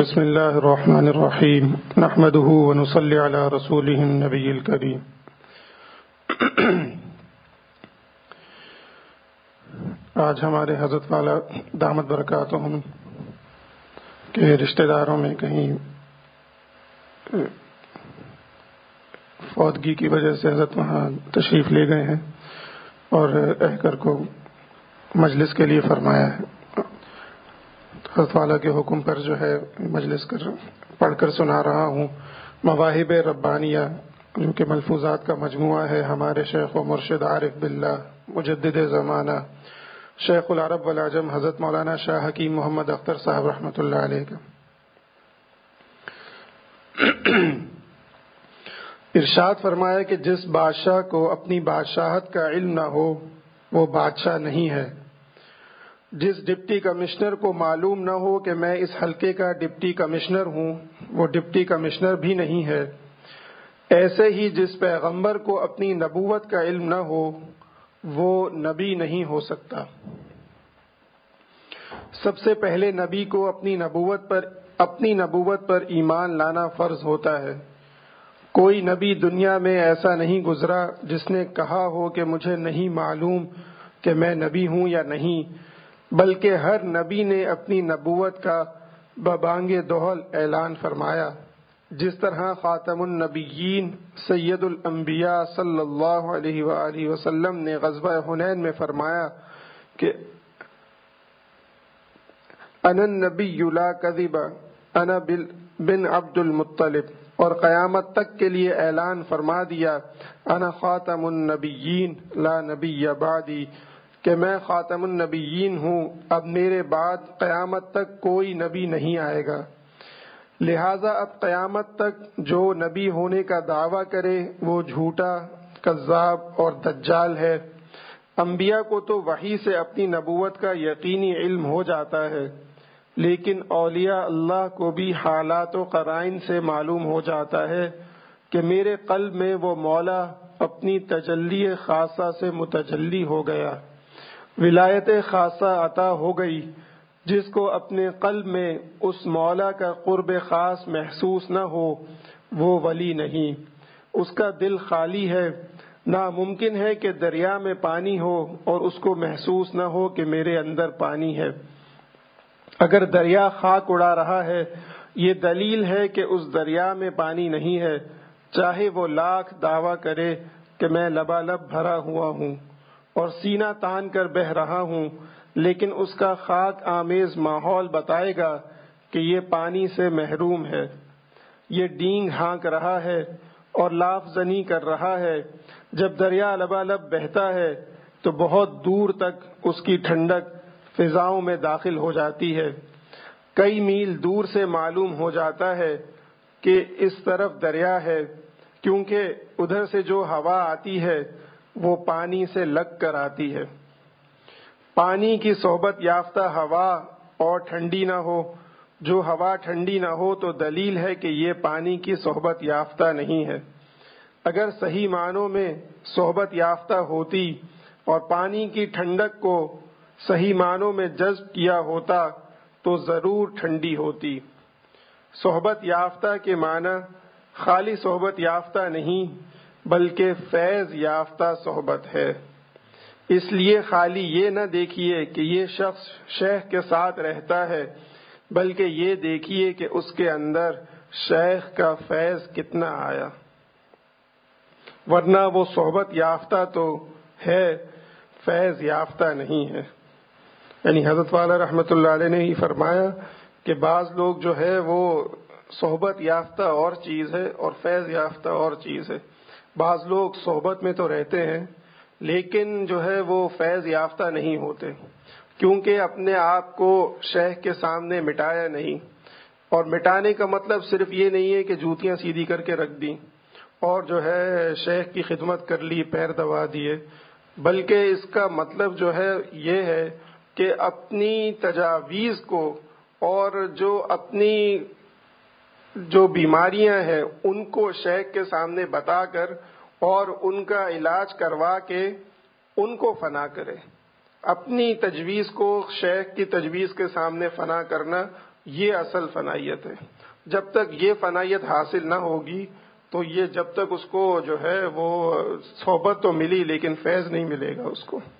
بسم اللہ الرحمن الرحیم نحمده ونصلی علی رسوله النبی الکریم۔ آج ہمارے حضرت والا دامت برکاتہم کے رشتہ داروں میں کہیں فوتگی کی وجہ سے حضرت وہاں تشریف لے گئے ہیں اور اہکر کو مجلس کے لیے فرمایا ہے۔ حضرت والا کے حکم پر جو ہے مجلس پڑھ کر سنا رہا ہوں۔ مواہب ربانیہ، جو کہ ملفوظات کا مجموعہ ہے ہمارے شیخ و مرشد عارف باللہ مجدد زمانہ شیخ العرب والعجم حضرت مولانا شاہ حکیم محمد اختر صاحب رحمۃ اللہ علیہ کا۔ ارشاد فرمایا کہ جس بادشاہ کو اپنی بادشاہت کا علم نہ ہو وہ بادشاہ نہیں ہے۔ جس ڈپٹی کمشنر کو معلوم نہ ہو کہ میں اس حلقے کا ڈپٹی کمشنر ہوں وہ ڈپٹی کمشنر بھی نہیں ہے۔ ایسے ہی جس پیغمبر کو اپنی نبوت کا علم نہ ہو وہ نبی نہیں ہو سکتا۔ سب سے پہلے نبی کو اپنی نبوت پر ایمان لانا فرض ہوتا ہے۔ کوئی نبی دنیا میں ایسا نہیں گزرا جس نے کہا ہو کہ مجھے نہیں معلوم کہ میں نبی ہوں یا نہیں، بلکہ ہر نبی نے اپنی نبوت کا ببانگ دہل اعلان فرمایا، جس طرح خاتم النبیین سید الانبیاء صلی اللہ علیہ وآلہ وسلم نے غزوہ حنین میں فرمایا کہ انا النبی لا کذب انا بن عبد المطلب، اور قیامت تک کے لیے اعلان فرما دیا انا خاتم النبیین لا نبی بعدی، کہ میں خاتم النبیین ہوں، اب میرے بعد قیامت تک کوئی نبی نہیں آئے گا۔ لہٰذا اب قیامت تک جو نبی ہونے کا دعویٰ کرے وہ جھوٹا، کذاب اور دجال ہے۔ انبیاء کو تو وحی سے اپنی نبوت کا یقینی علم ہو جاتا ہے، لیکن اولیاء اللہ کو بھی حالات و قرائن سے معلوم ہو جاتا ہے کہ میرے قلب میں وہ مولا اپنی تجلی خاصہ سے متجلی ہو گیا، ولایت خاصہ عطا ہو گئی۔ جس کو اپنے قلب میں اس مولا کا قرب خاص محسوس نہ ہو وہ ولی نہیں، اس کا دل خالی ہے۔ ناممکن ہے کہ دریا میں پانی ہو اور اس کو محسوس نہ ہو کہ میرے اندر پانی ہے۔ اگر دریا خاک اڑا رہا ہے یہ دلیل ہے کہ اس دریا میں پانی نہیں ہے، چاہے وہ لاکھ دعویٰ کرے کہ میں لبالب بھرا ہوا ہوں اور سینہ تان کر بہہ رہا ہوں، لیکن اس کا خاک آمیز ماحول بتائے گا کہ یہ پانی سے محروم ہے۔ یہ ڈینگ ہانک رہا ہے اور لاف زنی کر رہا ہے۔ جب دریا لبالب بہتا ہے تو بہت دور تک اس کی ٹھنڈک فضاؤں میں داخل ہو جاتی ہے۔ کئی میل دور سے معلوم ہو جاتا ہے کہ اس طرف دریا ہے، کیونکہ ادھر سے جو ہوا آتی ہے وہ پانی سے لگ کر آتی ہے۔ پانی کی صحبت یافتہ ہوا اور ٹھنڈی نہ ہو، جو ہوا ٹھنڈی نہ ہو تو دلیل ہے کہ یہ پانی کی صحبت یافتہ نہیں ہے۔ اگر صحیح معنوں میں صحبت یافتہ ہوتی اور پانی کی ٹھنڈک کو صحیح معنوں میں جذب کیا ہوتا تو ضرور ٹھنڈی ہوتی۔ صحبت یافتہ کے معنی خالی صحبت یافتہ نہیں بلکہ فیض یافتہ صحبت ہے۔ اس لیے خالی یہ نہ دیکھیے کہ یہ شخص شیخ کے ساتھ رہتا ہے، بلکہ یہ دیکھیے کہ اس کے اندر شیخ کا فیض کتنا آیا، ورنہ وہ صحبت یافتہ تو ہے، فیض یافتہ نہیں ہے۔ یعنی حضرت والا رحمۃ اللہ علیہ نے ہی فرمایا کہ بعض لوگ جو ہے وہ صحبت یافتہ اور چیز ہے اور فیض یافتہ اور چیز ہے۔ بعض لوگ صحبت میں تو رہتے ہیں لیکن جو ہے وہ فیض یافتہ نہیں ہوتے، کیونکہ اپنے آپ کو شیخ کے سامنے مٹایا نہیں۔ اور مٹانے کا مطلب صرف یہ نہیں ہے کہ جوتیاں سیدھی کر کے رکھ دیں اور جو ہے شیخ کی خدمت کر لی، پیر دبا دیے، بلکہ اس کا مطلب جو ہے یہ ہے کہ اپنی تجاویز کو اور جو بیماریاں ہیں ان کو شیخ کے سامنے بتا کر اور ان کا علاج کروا کے ان کو فنا کرے۔ اپنی تجویز کو شیخ کی تجویز کے سامنے فنا کرنا یہ اصل فنائیت ہے. جب تک یہ فنائیت حاصل نہ ہوگی تو یہ جب تک اس کو جو ہے وہ صحبت تو ملی لیکن فیض نہیں ملے گا اس کو.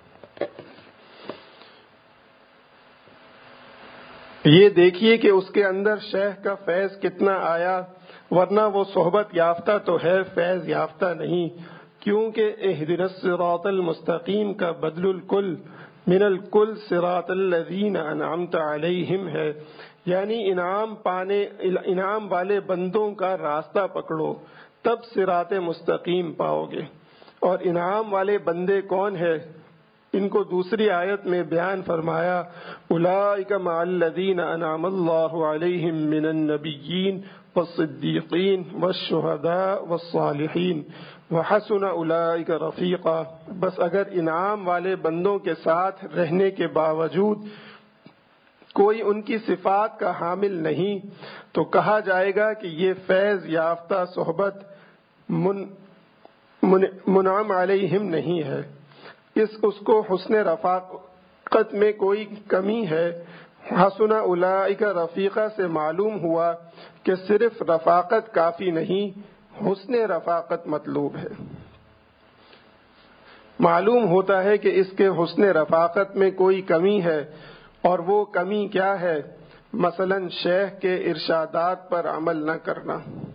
یہ دیکھیے کہ اس کے اندر شیخ کا فیض کتنا آیا، ورنہ وہ صحبت یافتہ تو ہے، فیض یافتہ نہیں. کیونکہ اہدنا الصراط المستقیم کا بدل الکل من الکل صراط الذین انعمت علیہم ہے، یعنی انعام والے بندوں کا راستہ پکڑو تب صراط مستقیم پاؤ گے. اور انعام والے بندے کون ہیں؟ ان کو دوسری آیت میں بیان فرمایا، اولئک مع الذین انعم اللہ علیہم من النبیین والصدیقین والشہداء والصالحین وحسن اولئک رفیقا. بس اگر انعام والے بندوں کے ساتھ رہنے کے باوجود کوئی ان کی صفات کا حامل نہیں تو کہا جائے گا کہ یہ فیض یافتہ صحبت منعم علیہم نہیں ہے. اس کو حسن رفاقت میں کوئی کمی ہے. حسن اولئک رفیقہ سے معلوم ہوا کہ صرف رفاقت کافی نہیں، حسن رفاقت مطلوب ہے. معلوم ہوتا ہے کہ اس کے حسن رفاقت میں کوئی کمی ہے، اور وہ کمی کیا ہے؟ مثلا شیخ کے ارشادات پر عمل نہ کرنا،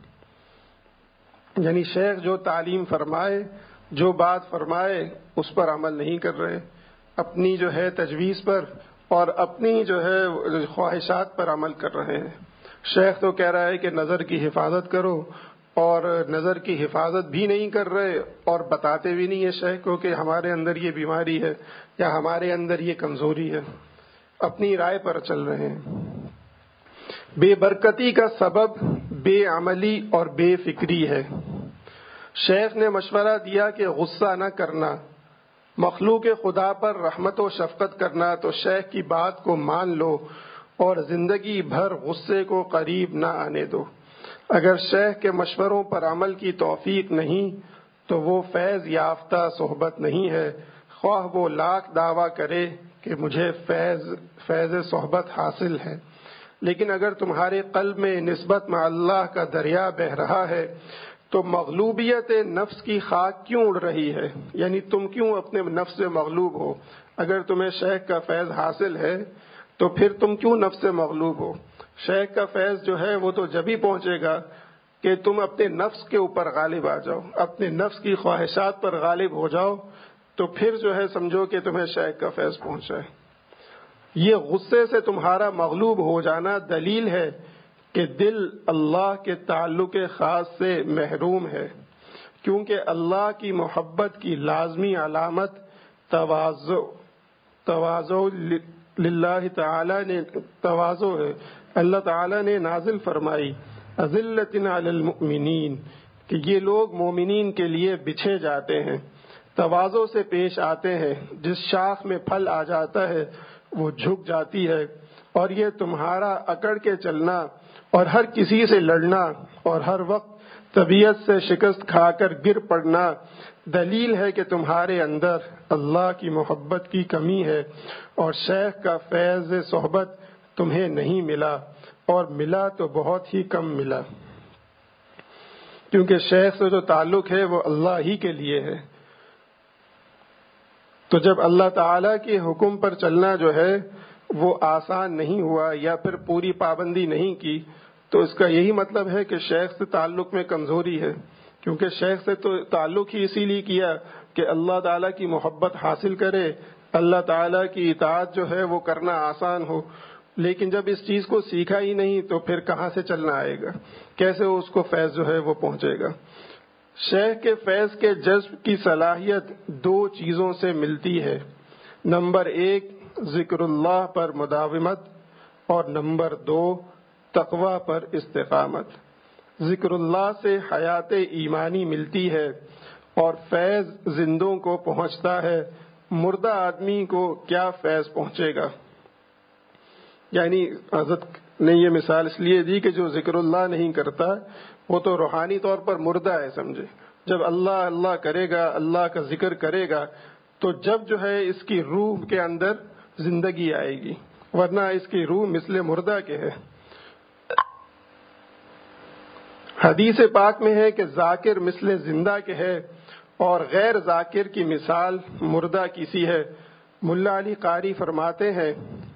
یعنی شیخ جو تعلیم فرمائے، جو بات فرمائے اس پر عمل نہیں کر رہے، اپنی جو ہے تجویز پر اور اپنی جو ہے خواہشات پر عمل کر رہے ہیں. شیخ تو کہہ رہا ہے کہ نظر کی حفاظت کرو، اور نظر کی حفاظت بھی نہیں کر رہے اور بتاتے بھی نہیں ہے شیخ کو کہ ہمارے اندر یہ بیماری ہے یا ہمارے اندر یہ کمزوری ہے، اپنی رائے پر چل رہے ہیں. بے برکتی کا سبب بے عملی اور بے فکری ہے. شیخ نے مشورہ دیا کہ غصہ نہ کرنا، مخلوق خدا پر رحمت و شفقت کرنا، تو شیخ کی بات کو مان لو اور زندگی بھر غصے کو قریب نہ آنے دو. اگر شیخ کے مشوروں پر عمل کی توفیق نہیں تو وہ فیض یافتہ صحبت نہیں ہے، خواہ وہ لاکھ دعویٰ کرے کہ مجھے فیض صحبت حاصل ہے. لیکن اگر تمہارے قلب میں نسبت مع اللہ کا دریا بہہ رہا ہے تو مغلوبیت نفس کی خاک کیوں اڑ رہی ہے؟ یعنی تم کیوں اپنے نفس سے مغلوب ہو؟ اگر تمہیں شیخ کا فیض حاصل ہے تو پھر تم کیوں نفس سے مغلوب ہو؟ شیخ کا فیض جو ہے وہ تو جب ہی پہنچے گا کہ تم اپنے نفس کے اوپر غالب آ جاؤ، اپنے نفس کی خواہشات پر غالب ہو جاؤ، تو پھر جو ہے سمجھو کہ تمہیں شیخ کا فیض پہنچا ہے. یہ غصے سے تمہارا مغلوب ہو جانا دلیل ہے کہ دل اللہ کے تعلق خاص سے محروم ہے، کیونکہ اللہ کی محبت کی لازمی علامت تواضع للہ تعالی نے تواضع ہے. اللہ تعالی نے نازل فرمائی اذلۃ علی المؤمنین کہ یہ لوگ مومنین کے لیے بچھے جاتے ہیں، تواضع سے پیش آتے ہیں. جس شاخ میں پھل آ جاتا ہے وہ جھک جاتی ہے، اور یہ تمہارا اکڑ کے چلنا اور ہر کسی سے لڑنا اور ہر وقت طبیعت سے شکست کھا کر گر پڑنا دلیل ہے کہ تمہارے اندر اللہ کی محبت کی کمی ہے، اور شیخ کا فیض صحبت تمہیں نہیں ملا، اور ملا تو بہت ہی کم ملا، کیونکہ شیخ سے جو تعلق ہے وہ اللہ ہی کے لیے ہے. تو جب اللہ تعالیٰ کے حکم پر چلنا جو ہے وہ آسان نہیں ہوا یا پھر پوری پابندی نہیں کی، تو اس کا یہی مطلب ہے کہ شیخ سے تعلق میں کمزوری ہے. کیونکہ شیخ سے تو تعلق ہی اسی لیے کیا کہ اللہ تعالیٰ کی محبت حاصل کرے، اللہ تعالیٰ کی اطاعت جو ہے وہ کرنا آسان ہو. لیکن جب اس چیز کو سیکھا ہی نہیں تو پھر کہاں سے چلنا آئے گا؟ کیسے اس کو فیض جو ہے وہ پہنچے گا؟ شیخ کے فیض کے جذب کی صلاحیت دو چیزوں سے ملتی ہے. نمبر 1 ذکر اللہ پر مداومت، اور نمبر 2 تقوی پر استقامت. ذکر اللہ سے حیات ایمانی ملتی ہے اور فیض زندوں کو پہنچتا ہے. مردہ آدمی کو کیا فیض پہنچے گا؟ یعنی حضرت نے یہ مثال اس لیے دی کہ جو ذکر اللہ نہیں کرتا وہ تو روحانی طور پر مردہ ہے، سمجھے. جب اللہ اللہ کرے گا، اللہ کا ذکر کرے گا، تو جب جو ہے اس کی روح کے اندر زندگی آئے گی، ورنہ اس کی روح مثل مردہ کے ہے. حدیث پاک میں ہے کہ ذاکر مثل زندہ کے ہے اور غیر ذاکر کی مثال مردہ کی سی ہے۔ ملا علی قاری فرماتے ہیں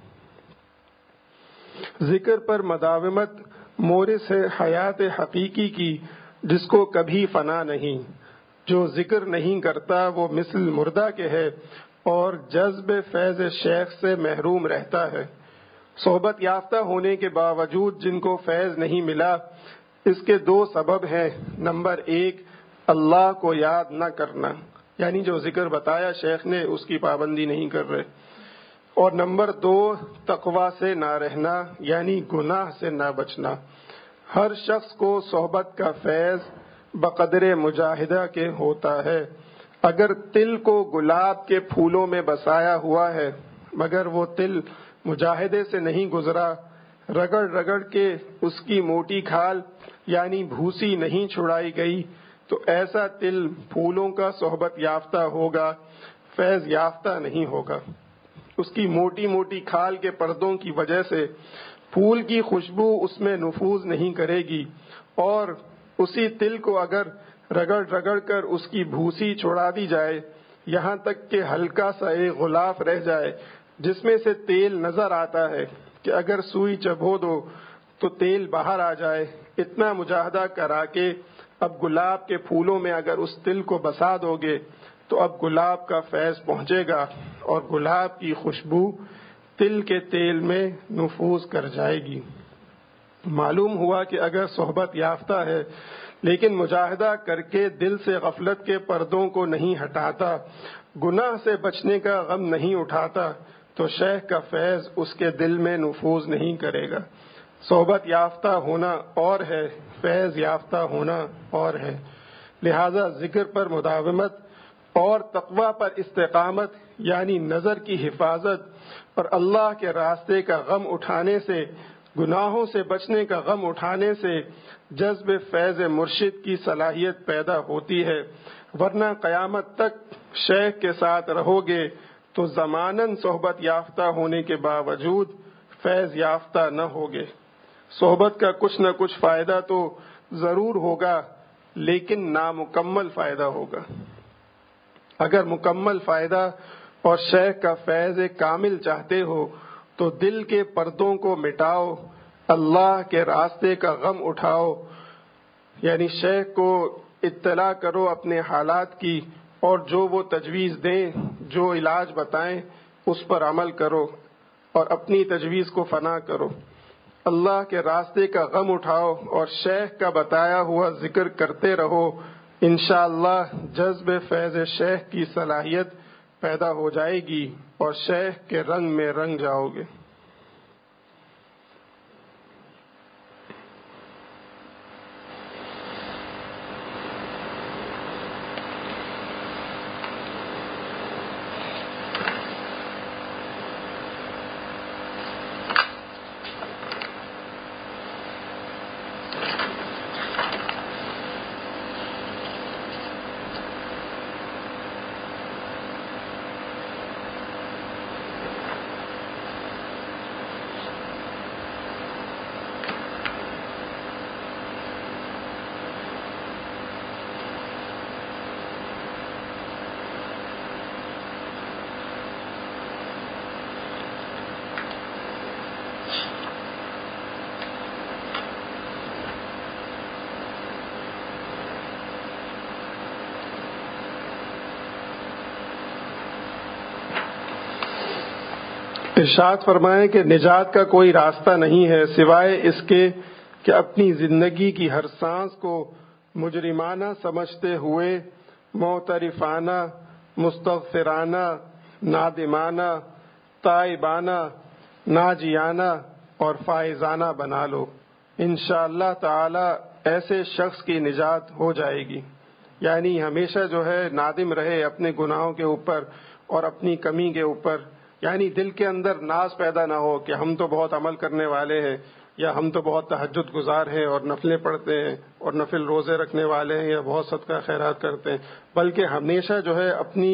ذکر پر مداومت مورث ہے حیات حقیقی کی، جس کو کبھی فنا نہیں۔ جو ذکر نہیں کرتا وہ مثل مردہ کے ہے اور جذب فیض شیخ سے محروم رہتا ہے۔ صحبت یافتہ ہونے کے باوجود جن کو فیض نہیں ملا، اس کے دو سبب ہیں۔ نمبر 1، اللہ کو یاد نہ کرنا، یعنی جو ذکر بتایا شیخ نے اس کی پابندی نہیں کر رہے، اور نمبر 2، تقوی سے نہ رہنا، یعنی گناہ سے نہ بچنا۔ ہر شخص کو صحبت کا فیض بقدر مجاہدہ کے ہوتا ہے۔ اگر تل کو گلاب کے پھولوں میں بسایا ہوا ہے مگر وہ تل مجاہدے سے نہیں گزرا، رگڑ رگڑ کے اس کی موٹی کھال یعنی بھوسی نہیں چھڑائی گئی، تو ایسا تل پھولوں کا صحبت یافتہ ہوگا، فیض یافتہ نہیں ہوگا۔ اس کی موٹی موٹی کھال کے پردوں کی وجہ سے پھول کی خوشبو اس میں نفوذ نہیں کرے گی، اور اسی تل کو اگر رگڑ رگڑ کر اس کی بھوسی چھڑا دی جائے یہاں تک کہ ہلکا سا ایک غلاف رہ جائے جس میں سے تیل نظر آتا ہے کہ اگر سوئی چبھو دو تو تیل باہر آ جائے، اتنا مجاہدہ کرا کے اب گلاب کے پھولوں میں اگر اس تل کو بسا دو گے تو اب گلاب کا فیض پہنچے گا اور گلاب کی خوشبو تل کے تیل میں نفوذ کر جائے گی۔ معلوم ہوا کہ اگر صحبت یافتہ ہے لیکن مجاہدہ کر کے دل سے غفلت کے پردوں کو نہیں ہٹاتا، گناہ سے بچنے کا غم نہیں اٹھاتا، تو شیخ کا فیض اس کے دل میں نفوذ نہیں کرے گا۔ صحبت یافتہ ہونا اور ہے، فیض یافتہ ہونا اور ہے۔ لہذا ذکر پر مداومت اور تقوی پر استقامت یعنی نظر کی حفاظت اور اللہ کے راستے کا غم اٹھانے سے، گناہوں سے بچنے کا غم اٹھانے سے جذب فیض مرشد کی صلاحیت پیدا ہوتی ہے، ورنہ قیامت تک شیخ کے ساتھ رہو گے تو زماناً صحبت یافتہ ہونے کے باوجود فیض یافتہ نہ ہوگے۔ صحبت کا کچھ نہ کچھ فائدہ تو ضرور ہوگا لیکن نامکمل فائدہ ہوگا۔ اگر مکمل فائدہ اور شیخ کا فیض کامل چاہتے ہو تو دل کے پردوں کو مٹاؤ، اللہ کے راستے کا غم اٹھاؤ، یعنی شیخ کو اطلاع کرو اپنے حالات کی، اور جو وہ تجویز دیں، جو علاج بتائیں اس پر عمل کرو اور اپنی تجویز کو فنا کرو۔ اللہ کے راستے کا غم اٹھاؤ اور شیخ کا بتایا ہوا ذکر کرتے رہو، انشاءاللہ جذب فیض شیخ کی صلاحیت پیدا ہو جائے گی اور شیخ کے رنگ میں رنگ جاؤ گے۔ ارشاد فرمائیں کہ نجات کا کوئی راستہ نہیں ہے سوائے اس کے کہ اپنی زندگی کی ہر سانس کو مجرمانہ سمجھتے ہوئے معترفانہ، مستغفرانہ، نادمانہ، تائبانہ، ناجیانہ اور فائزانہ بنا لو۔ انشاءاللہ تعالی ایسے شخص کی نجات ہو جائے گی، یعنی ہمیشہ جو ہے نادم رہے اپنے گناہوں کے اوپر اور اپنی کمی کے اوپر، یعنی دل کے اندر ناز پیدا نہ ہو کہ ہم تو بہت عمل کرنے والے ہیں، یا ہم تو بہت تہجد گزار ہیں اور نفلیں پڑھتے ہیں اور نفل روزے رکھنے والے ہیں، یا بہت صدقہ خیرات کرتے ہیں، بلکہ ہمیشہ جو ہے اپنی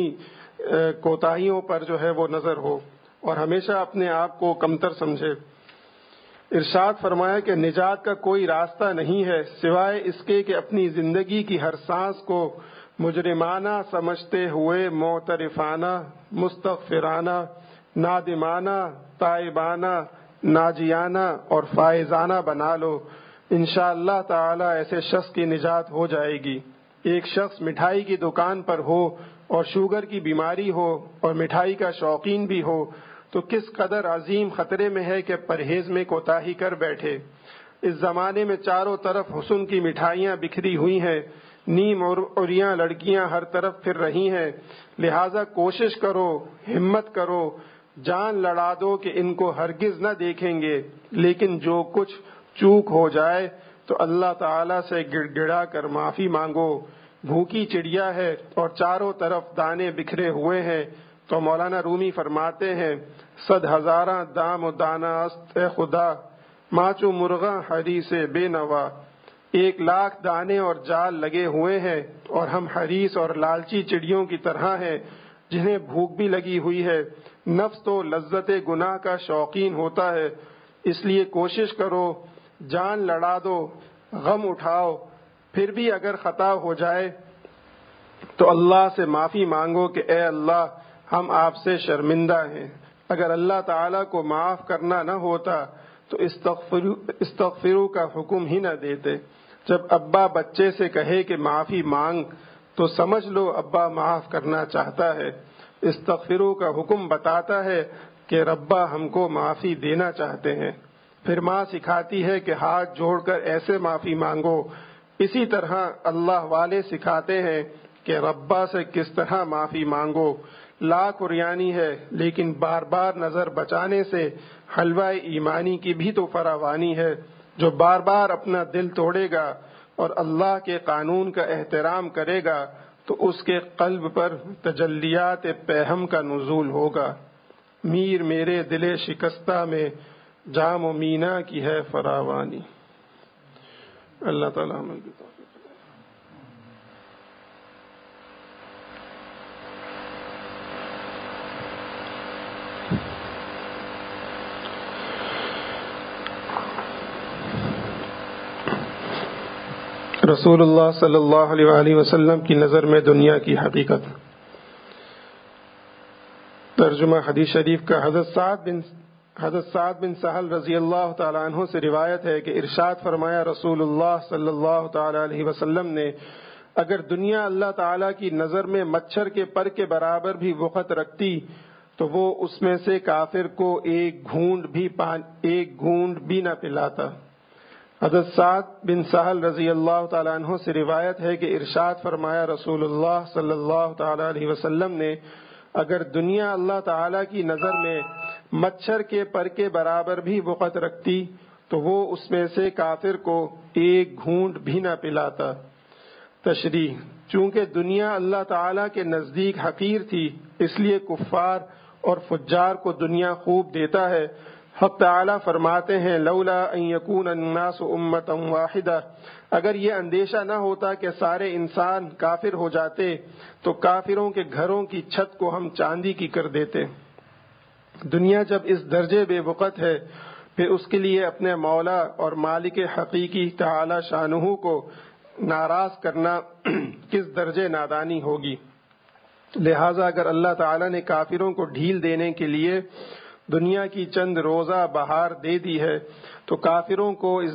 کوتاہیوں پر جو ہے وہ نظر ہو اور ہمیشہ اپنے آپ کو کمتر سمجھے۔ ارشاد فرمایا کہ نجات کا کوئی راستہ نہیں ہے سوائے اس کے کہ اپنی زندگی کی ہر سانس کو مجرمانہ سمجھتے ہوئے معترفانہ، مستغفرانہ، نادمانہ، تائبانہ، ناجیانہ اور فائزانہ بنا لو۔ انشاءاللہ تعالی ایسے شخص کی نجات ہو جائے گی۔ ایک شخص مٹھائی کی دکان پر ہو اور شوگر کی بیماری ہو اور مٹھائی کا شوقین بھی ہو تو کس قدر عظیم خطرے میں ہے کہ پرہیز میں کوتاہی کر بیٹھے۔ اس زمانے میں چاروں طرف حسن کی مٹھائیاں بکھری ہوئی ہیں، نیم عریاں لڑکیاں ہر طرف پھر رہی ہیں، لہذا کوشش کرو، ہمت کرو، جان لڑا دو کہ ان کو ہرگز نہ دیکھیں گے، لیکن جو کچھ چوک ہو جائے تو اللہ تعالی سے گڑ گڑا کر معافی مانگو۔ بھوکی چڑیا ہے اور چاروں طرف دانے بکھرے ہوئے ہیں تو مولانا رومی فرماتے ہیں، 100 ہزاراں دام و دانہ است اے خدا، ماچو مرغاں حریص بے نوا۔ 1,00,000 دانے اور جال لگے ہوئے ہیں اور ہم حریص اور لالچی چڑیوں کی طرح ہیں جنہیں بھوک بھی لگی ہوئی ہے۔ نفس تو لذت گناہ کا شوقین ہوتا ہے، اس لیے کوشش کرو، جان لڑا دو، غم اٹھاؤ، پھر بھی اگر خطا ہو جائے تو اللہ سے معافی مانگو کہ اے اللہ ہم آپ سے شرمندہ ہیں۔ اگر اللہ تعالیٰ کو معاف کرنا نہ ہوتا تو استغفروا کا حکم ہی نہ دیتے۔ جب ابا بچے سے کہے کہ معافی مانگ تو سمجھ لو ابا معاف کرنا چاہتا ہے۔ استغفروا کا حکم بتاتا ہے کہ ربا ہم کو معافی دینا چاہتے ہیں۔ پھر ماں سکھاتی ہے کہ ہاتھ جوڑ کر ایسے معافی مانگو۔ اسی طرح اللہ والے سکھاتے ہیں کہ ربا سے کس طرح معافی مانگو۔ لاکھ عریانی ہے لیکن بار بار نظر بچانے سے حلوہ ایمانی کی بھی تو فراوانی ہے۔ جو بار بار اپنا دل توڑے گا اور اللہ کے قانون کا احترام کرے گا تو اس کے قلب پر تجلیات پیہم کا نزول ہوگا۔ میر میرے دل شکستہ میں جام و مینا کی ہے فراوانی۔ اللہ تعالیٰ ہمیں رسول اللہ صلی اللہ علیہ وآلہ وسلم کی نظر میں دنیا کی حقیقت۔ ترجمہ حدیث شریف کا حضرت سعد بن سہل رضی اللہ تعالیٰ عنہ سے روایت ہے کہ ارشاد فرمایا رسول اللہ صلی اللہ تعالیٰ علیہ وسلم نے، اگر دنیا اللہ تعالیٰ کی نظر میں مچھر کے پر کے برابر بھی وقت رکھتی تو وہ اس میں سے کافر کو ایک گھونٹ بھی نہ پلاتا۔ حضرت سعد بن سہل رضی اللہ تعالیٰ عنہ سے روایت ہے کہ ارشاد فرمایا رسول اللہ صلی اللہ تعالیٰ علیہ وسلم نے، اگر دنیا اللہ تعالیٰ کی نظر میں مچھر کے پر کے برابر بھی وقت رکھتی تو وہ اس میں سے کافر کو ایک گھونٹ بھی نہ پلاتا۔ تشریح: چونکہ دنیا اللہ تعالیٰ کے نزدیک حقیر تھی اس لیے کفار اور فجار کو دنیا خوب دیتا ہے۔ حق تعالیٰ فرماتے ہیں، لولا ان یکون الناس امۃ واحدہ، اگر یہ اندیشہ نہ ہوتا کہ سارے انسان کافر ہو جاتے تو کافروں کے گھروں کی چھت کو ہم چاندی کی کر دیتے۔ دنیا جب اس درجے بے وقت ہے پھر اس کے لیے اپنے مولا اور مالک حقیقی تعالی شانہ کو ناراض کرنا کس درجے نادانی ہوگی۔ لہذا اگر اللہ تعالیٰ نے کافروں کو ڈھیل دینے کے لیے دنیا کی چند روزہ بہار دے دی ہے تو کافروں کی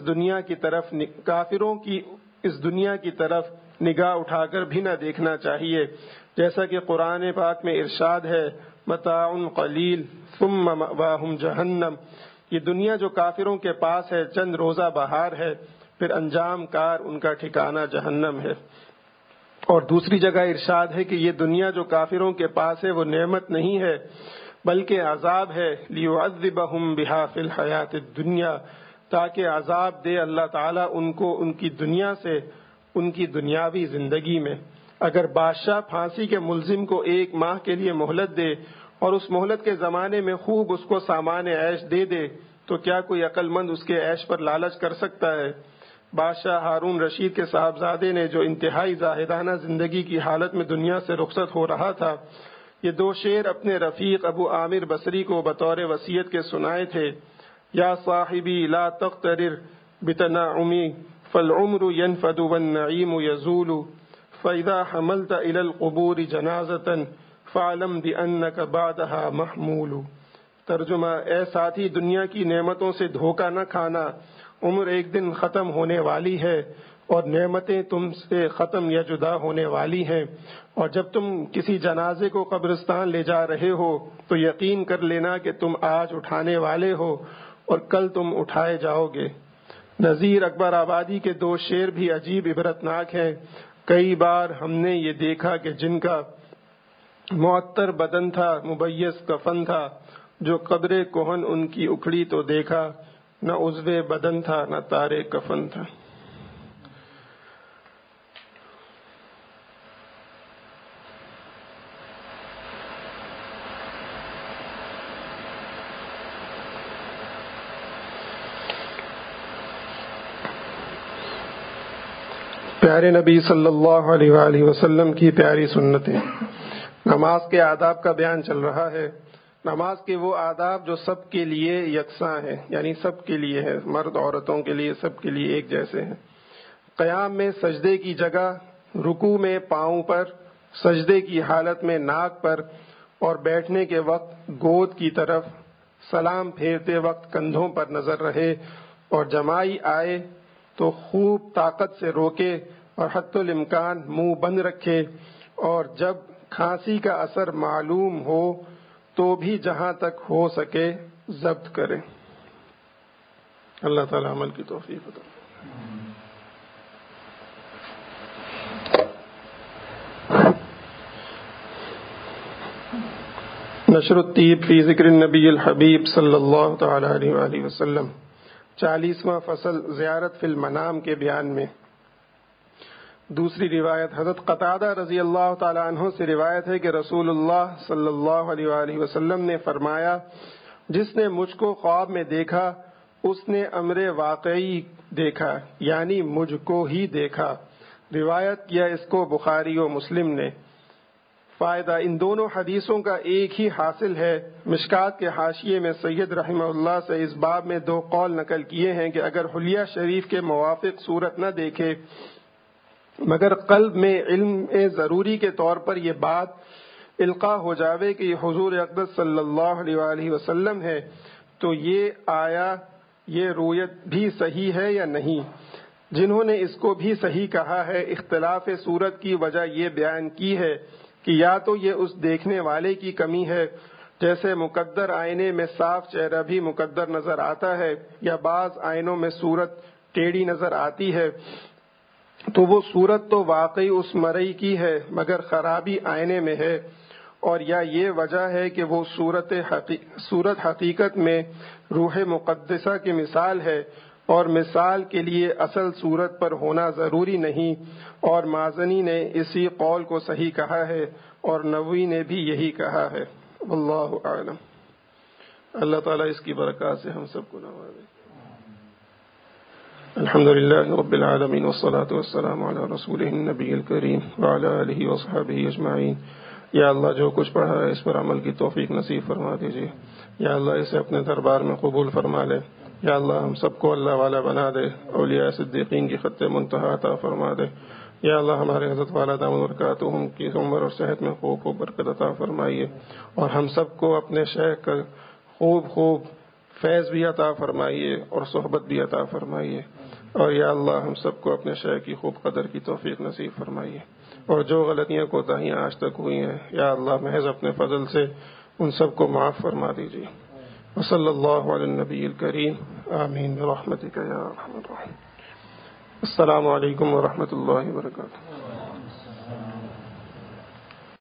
اس دنیا کی طرف نگاہ اٹھا کر بھی نہ دیکھنا چاہیے، جیسا کہ قرآن پاک میں ارشاد ہے، متاع قلیل ثم مأواہم جہنم، یہ دنیا جو کافروں کے پاس ہے چند روزہ بہار ہے، پھر انجام کار ان کا ٹھکانہ جہنم ہے۔ اور دوسری جگہ ارشاد ہے کہ یہ دنیا جو کافروں کے پاس ہے وہ نعمت نہیں ہے بلکہ عذاب ہے، لیعذبہم بہا فی الحیات الدنیا، تاکہ عذاب دے اللہ تعالیٰ ان کو ان کی دنیا سے ان کی دنیاوی زندگی میں۔ اگر بادشاہ پھانسی کے ملزم کو 1 ماہ کے لیے مہلت دے اور اس مہلت کے زمانے میں خوب اس کو سامان عیش دے دے تو کیا کوئی عقل مند اس کے عیش پر لالچ کر سکتا ہے؟ بادشاہ ہارون رشید کے صاحبزادے نے جو انتہائی زاہدانہ زندگی کی حالت میں دنیا سے رخصت ہو رہا تھا، یہ 2 شعر اپنے رفیق ابو عامر بصری کو بطور وصیت کے سنائے تھے۔ یا صاحبی لا تغترر بتنعمی فالعمر ينفد والنعیم یزول فإذا حملت إلى القبور جنازة فاعلم بأنك بعدها محمول۔ ترجمہ: اے ساتھی، دنیا کی نعمتوں سے دھوکہ نہ کھانا، عمر ایک دن ختم ہونے والی ہے اور نعمتیں تم سے ختم یا جدا ہونے والی ہیں، اور جب تم کسی جنازے کو قبرستان لے جا رہے ہو تو یقین کر لینا کہ تم آج اٹھانے والے ہو اور کل تم اٹھائے جاؤ گے۔ نذیر اکبر آبادی کے دو شعر بھی عجیب عبرتناک ہیں۔ کئی بار ہم نے یہ دیکھا کہ جن کا معطر بدن تھا مبیض کفن تھا، جو قبر کہن ان کی اکھڑی تو دیکھا، نہ عضو بدن تھا نہ تارے کفن تھا۔ پیارے نبی صلی اللہ علیہ وآلہ وسلم کی پیاری سنتیں۔ نماز کے آداب کا بیان چل رہا ہے۔ نماز کے وہ آداب جو سب کے لیے یکساں ہیں، یعنی سب کے لیے ہے، مرد عورتوں کے لیے، سب کے لیے ایک جیسے ہیں۔ قیام میں سجدے کی جگہ، رکوع میں پاؤں پر، سجدے کی حالت میں ناک پر، اور بیٹھنے کے وقت گود کی طرف، سلام پھیرتے وقت کندھوں پر نظر رہے، اور جمائی آئے تو خوب طاقت سے روکے اور حتی الامکان منہ بند رکھے، اور جب کھانسی کا اثر معلوم ہو تو بھی جہاں تک ہو سکے ضبط کرے۔ اللہ تعالی عمل کی توفیق عطا نشر الطیب فی ذکر النبی الحبیب صلی اللہ تعالی علیہ وآلہ وسلم، 40واں فصل زیارت فی المنام کے بیان میں۔ دوسری روایت حضرت قتادہ رضی اللہ تعالی عنہ سے روایت ہے کہ رسول اللہ صلی اللہ علیہ وآلہ وسلم نے فرمایا، جس نے مجھ کو خواب میں دیکھا اس نے امر واقعی دیکھا، یعنی مجھ کو ہی دیکھا۔ روایت کیا اس کو بخاری و مسلم نے۔ فائدہ: ان دونوں حدیثوں کا ایک ہی حاصل ہے۔ مشکات کے حاشیے میں سید رحمہ اللہ سے اس باب میں دو قول نقل کیے ہیں کہ اگر حلیہ شریف کے موافق صورت نہ دیکھے مگر قلب میں علم ضروری کے طور پر یہ بات القاء ہو جاوے کہ یہ حضور اقدس صلی اللہ علیہ وآلہ وسلم ہے، تو یہ آیا یہ رویت بھی صحیح ہے یا نہیں؟ جنہوں نے اس کو بھی صحیح کہا ہے، اختلاف صورت کی وجہ یہ بیان کی ہے کہ یا تو یہ اس دیکھنے والے کی کمی ہے، جیسے مقدر آئینے میں صاف چہرہ بھی مقدر نظر آتا ہے، یا بعض آئینوں میں صورت ٹیڑھی نظر آتی ہے، تو وہ صورت تو واقعی اس مرئی کی ہے مگر خرابی آئینے میں ہے، اور یا یہ وجہ ہے کہ وہ صورت حقیقت میں روح مقدسہ کی مثال ہے، اور مثال کے لیے اصل صورت پر ہونا ضروری نہیں، اور مازنی نے اسی قول کو صحیح کہا ہے اور نووی نے بھی یہی کہا ہے۔ واللہ اعلم۔ اللہ تعالیٰ اس کی برکات سے ہم سب کو نوازے۔ الحمد للہ رب العالمین والصلاة والسلام علی رسولہ النبی الکریم وعلی آلہ وصحبہ اجمعین۔ یا اللہ جو کچھ پڑھا ہے اس پر عمل کی توفیق نصیب فرما دیجیے۔ یا اللہ اسے اپنے دربار میں قبول فرما لے۔ یا اللہ ہم سب کو اللہ والا بنا دے، اولیاء صدیقین کی خط منتہا عطا فرما دے۔ یا اللہ ہمارے حضرت والا دامن برکاتہم کی عمر اور صحت میں خوب برکت عطا فرمائیے، اور ہم سب کو اپنے شیخ کا خوب فیض بھی عطا فرمائیے اور صحبت بھی عطا فرمائیے، اور یا اللہ ہم سب کو اپنے شیخ کی خوب قدر کی توفیق نصیب فرمائیے، اور جو غلطیاں کوتاہیاں آج تک ہوئی ہیں یا اللہ محض اپنے فضل سے ان سب کو معاف فرما دیجیے۔ وصلی اللہ علی النبی الکریم، آمین برحمتک یا ارحم الراحمین۔ السلام علیکم ورحمۃ اللہ وبرکاتہ۔